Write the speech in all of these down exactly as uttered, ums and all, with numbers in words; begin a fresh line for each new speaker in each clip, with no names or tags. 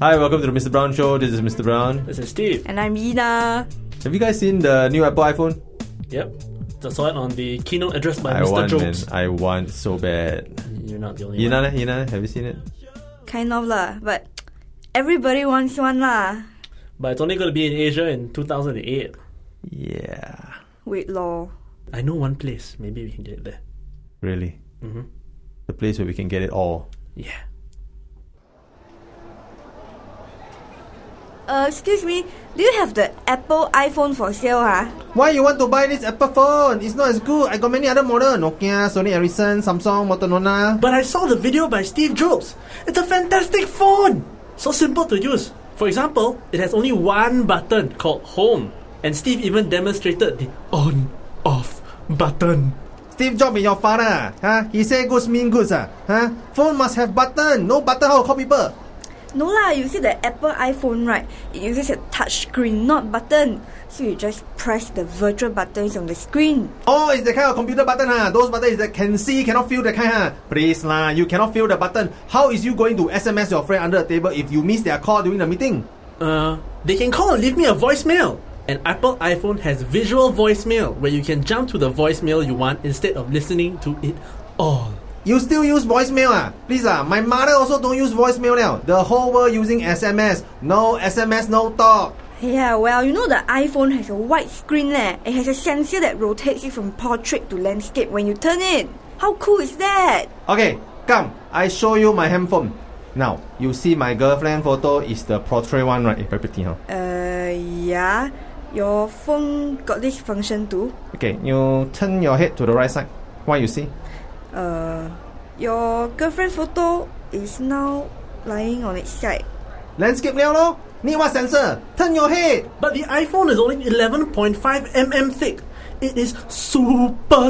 Hi, welcome to the Mister Brown Show. This is Mister Brown.
This is Steve.
And I'm Ina.
Have you guys seen the new Apple iPhone?
Yep. Just saw it on the keynote address by
I
Mister
want,
Jobs.
man. I want so bad.
You're not the only
Ina,
one.
Ina, have you seen it?
Kind of lah, but everybody wants one lah.
But it's only going to be in Asia in two thousand eight.
Yeah.
Wait, law.
I know one place. Maybe we can get it there.
Really?
Mm-hmm.
The place where we can get it all.
Yeah.
Uh, excuse me, do you have the Apple iPhone for sale, huh?
Why you want to buy this Apple phone? It's not as good. I got many other models. Nokia, Sony Ericsson, Samsung, Motorola.
But I saw the video by Steve Jobs. It's a fantastic phone. So simple to use. For example, it has only one button called Home. And Steve even demonstrated the on-off button.
Steve Jobs is your father. Huh? He say goods mean goods. Uh. Huh? Phone must have button. No button, how to call people?
No lah, you see the Apple iPhone, right? It uses a touch screen, not button. So you just press the virtual buttons on the screen.
Oh, it's the kind of computer button, huh? Those buttons that can see, cannot feel the kind, huh? Please lah, you cannot feel the button. How is you going to S M S your friend under the table if you miss their call during the meeting?
Uh, they can call and leave me a voicemail. An Apple iPhone has visual voicemail where you can jump to the voicemail you want instead of listening to it all.
You still use voicemail ah? Please ah, my mother also don't use voicemail now. The whole world using S M S. No S M S, no talk.
Yeah, well, you know the iPhone has a wide screen leh. It has a sensor that rotates it from portrait to landscape when you turn it. How cool is that?
Okay, come. I show you my handphone. Now, you see my girlfriend photo is the portrait one, right? Very pretty, huh?
Uh, yeah. Your phone got this function too.
Okay, you turn your head to the right side. What you see?
Uh, your girlfriend photo is now lying on its side.
Landscape liao lor. Need what sensor? Turn your head.
But the iPhone is only eleven point five millimeters thick. It is super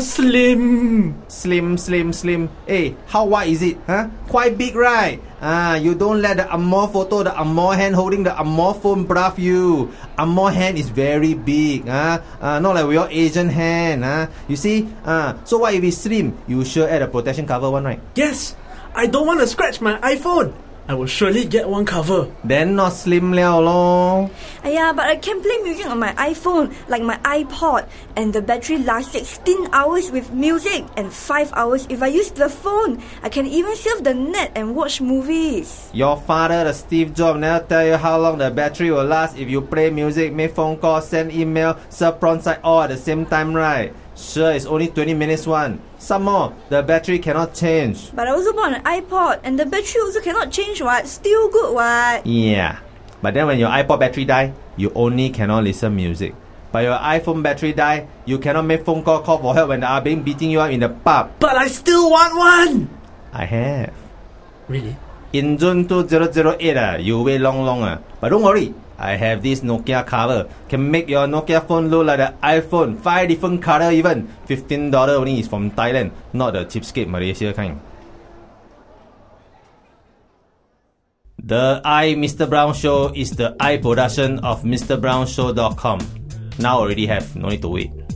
slim.
Slim, slim, slim. Hey, how wide is it? Huh? Quite big, right? Ah, you don't let the Amor photo, the Amor hand holding the Amor phone bluff you. Amor hand is very big. Huh? Uh, not like your Asian hand. Huh? You see? Uh, so what if it's slim? You sure add a protection cover one, right?
Yes, I don't want to scratch my iPhone. I will surely get one cover.
Then not slim liao lor.
Yeah, but I can play music on my iPhone, like my iPod, and the battery lasts sixteen hours with music and five hours if I use the phone. I can even surf the net and watch movies.
Your father, the Steve Jobs, never tell you how long the battery will last if you play music, make phone calls, send email, surf prawn side all at the same time, right? Sure, it's only twenty minutes one. Some more, the battery cannot change.
But I also bought an iPod, and the battery also cannot change what? Still good what?
Yeah, but then when your iPod battery die, you only cannot listen music. But your iPhone battery die, you cannot make phone call, call for help when they are being beating you up in the pub.
But I still want one.
I have.
Really?
In June two thousand eight, uh, you wait long long. Uh. But don't worry, I have this Nokia cover. Can make your Nokia phone look like the iPhone. Five different color even. fifteen dollars only is from Thailand, not the cheapskate Malaysia kind. The I, Mister Brown Show is the I production of Mister Brown Show dot com. Now already have, no need to wait.